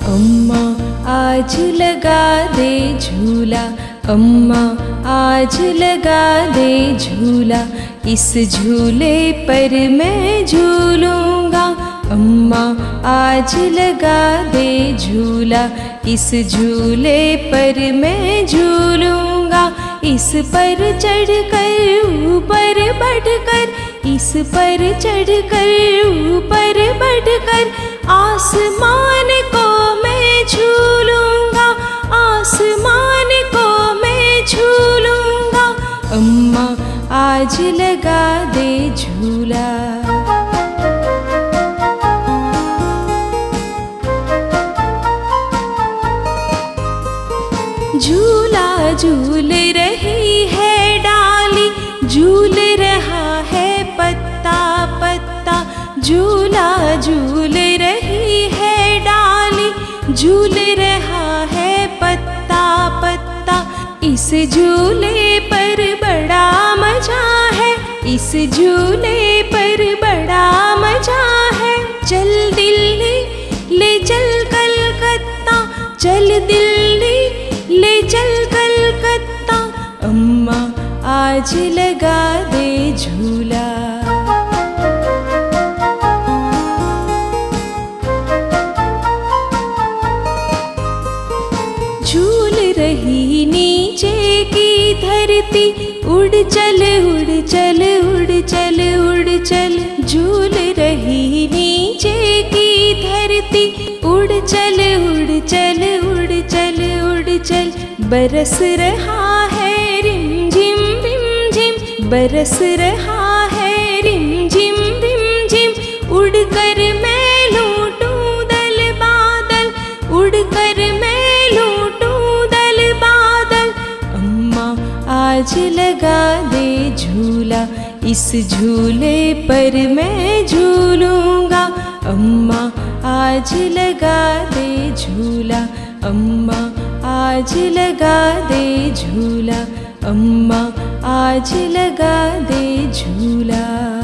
अम्मा आज लगा दे झूला, अम्मा आज लगा दे झूला, इस झूले पर मैं झूलूंगा। अम्मा आज लगा दे झूला, इस झूले पर मैं झूलूंगा। इस पर चढ़कर ऊपर बढ़कर, इस पर चढ़कर ऊपर बढ़कर, आसमान को मैं झूलूंगा, आसमान को मैं झूलूंगा। अम्मा आज लगा दे झूला। झूला झूल रही है डाली, झूल रहा है पत्ता पत्ता। झूला झूल रही है डाली, झूल रहा है पत्ता पत्ता। इस झूले पर बड़ा मजा है, इस झूले पर बड़ा मजा है। चल दिल्ली ले चल कलकत्ता, चल दिल्ली ले चल कलकत्ता। अम्मा आज लगा दे झूला। झूल रही नीचे की धरती, उड़ चल उड़ चल उड़ चल उड़ चल। झूल रही नीचे की धरती, उड़ चल उड़ चल उड़ चल उड़ चल। बरस रहा है रिमझिम रिमझिम, बरस रहा है रिमझिम रिमझिम। उड़कर मैं लूटूं दल बादल, उड़कर मैं लूटूं दल बादल। अम्मा आज लगा दे झूला, इस झूले पर मैं झूलूंगा। अम्मा आज लगा दे झूला, अम्मा आज लगा दे झूला, अम्मा आज लगा दे झूला।